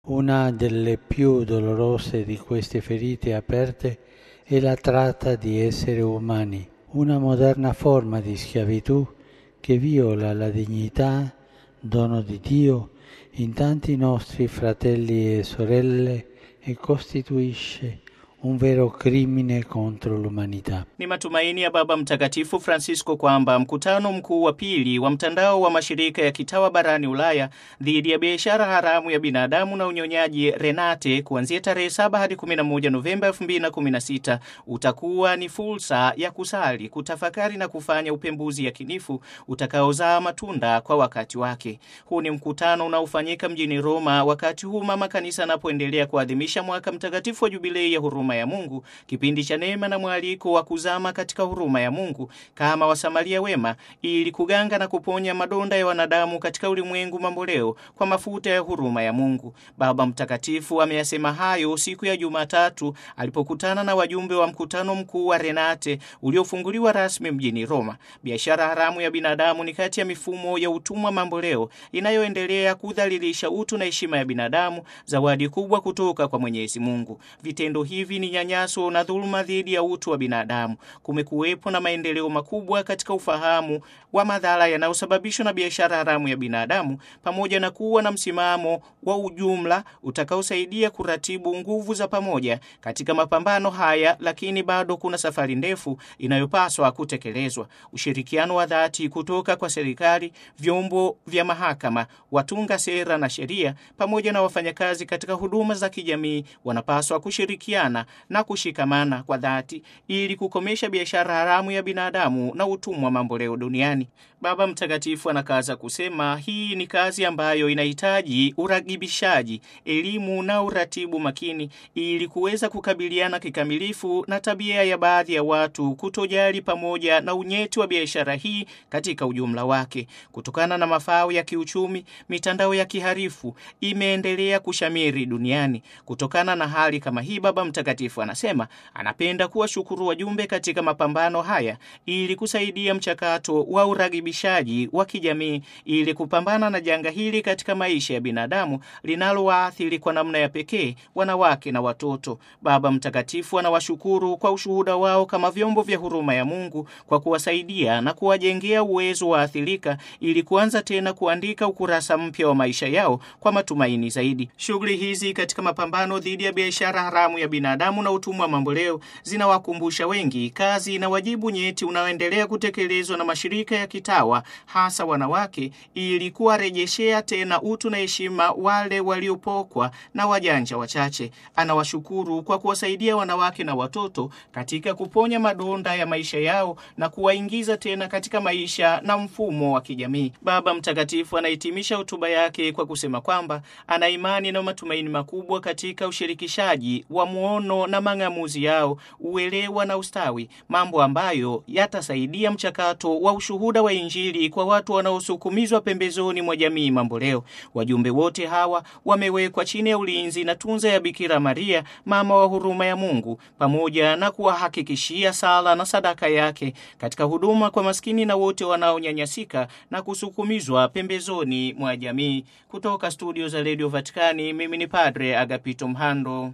Una delle più dolorose di queste ferite aperte è la tratta di esseri umani, una moderna forma di schiavitù che viola la dignità, dono di Dio, in tanti nostri fratelli e sorelle e costituisce un vero crimine contro l'umanità. Ni matumaini ya Baba Mtakatifu Francisco kwamba mkutano mkuu wa pili wa mtandao wa mashirika ya kitawa barani Ulaya dhidi ya biashara haramu ya binadamu na unyonyaji Renate kuanzia tarehe 7 hadi 11 Novemba 2016 utakuwa ni fursa ya kusali, kutafakari na kufanya upembuzi yakinifu utakaozaa matunda kwa wakati wake. Huu ni mkutano unaofanyika mjini Roma wakati huu mama kanisa anapoendelea kuadhimisha mwaka mtakatifu wa jubilei ya huruma ya Mungu, kipindi cha neema na mwaliko wa kuzama katika huruma ya Mungu kama wasamaria wema, ili kuganga na kuponya madonda ya wanadamu katika ulimwengu mamboleo kwa mafuta ya huruma ya Mungu. Baba Mtakatifu ameyasema hayo siku ya Jumatatu alipokutana na wajumbe wa mkutano mkuu wa Renate uliofunguliwa rasmi mjini Roma. Biashara haramu ya binadamu ni kati ya mifumo ya utumwa mamboleo inayoendelea kudhalilisha utu na heshima ya binadamu, zawadi kubwa kutoka kwa Mwenyezi Mungu. Vitendo hivi ni nyanyaso na dhuluma dhidi ya utu wa binadamu. Kumekuwepo na maendeleo makubwa katika ufahamu wa madhara yanayosababishwa na biashara haramu ya binadamu, pamoja na kuwa na msimamo wa ujumla utakaosaidia kuratibu nguvu za pamoja katika mapambano haya, lakini bado kuna safari ndefu inayopaswa kutekelezwa. Ushirikiano wa dhati kutoka kwa serikali, vyombo vya mahakama, watunga sera na sheria, pamoja na wafanyakazi katika huduma za kijamii wanapaswa kushirikiana na kushikamana kwa dhati ili kukomesha biashara haramu ya binadamu na utumwa mamboleo duniani. Baba Mtakatifu anakaza kusema hii ni kazi ambayo inahitaji uragibishaji, elimu na uratibu makini ili kuweza kukabiliana kikamilifu na tabia ya baadhi ya watu kutojali pamoja na unyeti wa biashara hii katika ujumla wake. Kutokana na mafao ya kiuchumi, mitandao ya kiharifu imeendelea kushamiri duniani. Kutokana na hali kama hii, Baba Mtakatifu anasema anapenda kuwashukuru wajumbe katika mapambano haya ili kusaidia mchakato wa uragibishaji wa kijamii ili kupambana na janga hili katika maisha ya binadamu linalowaathiri kwa namna ya pekee wanawake na watoto. Baba Mtakatifu anawashukuru kwa ushuhuda wao kama vyombo vya huruma ya Mungu kwa kuwasaidia na kuwajengea uwezo wa athirika ili kuanza tena kuandika ukurasa mpya wa maisha yao kwa matumaini zaidi. Shughuli hizi katika mapambano dhidi ya biashara haramu ya binadamu na utumwa mamboleo zinawakumbusha wengi kazi na wajibu nyeti unaoendelea kutekelezwa na mashirika ya kitawa, hasa wanawake, ili kuwarejeshea tena utu na heshima wale waliopokwa na wajanja wachache. Anawashukuru kwa kuwasaidia wanawake na watoto katika kuponya madonda ya maisha yao na kuwaingiza tena katika maisha na mfumo wa kijamii. Baba Mtakatifu anahitimisha hotuba yake kwa kusema kwamba ana imani na matumaini makubwa katika ushirikishaji wa muono na mang'amuzi yao, uelewa na ustawi, mambo ambayo yatasaidia mchakato wa ushuhuda wa Injili kwa watu wanaosukumizwa pembezoni mwa jamii mamboleo. Wajumbe wote hawa wamewekwa chini ya ulinzi na tunza ya Bikira Maria, mama wa huruma ya Mungu, pamoja na kuwahakikishia sala na sadaka yake katika huduma kwa maskini na wote wanaonyanyasika na kusukumizwa pembezoni mwa jamii. Kutoka studio za Radio Vatikani, mimi ni Padre Agapito Mhando.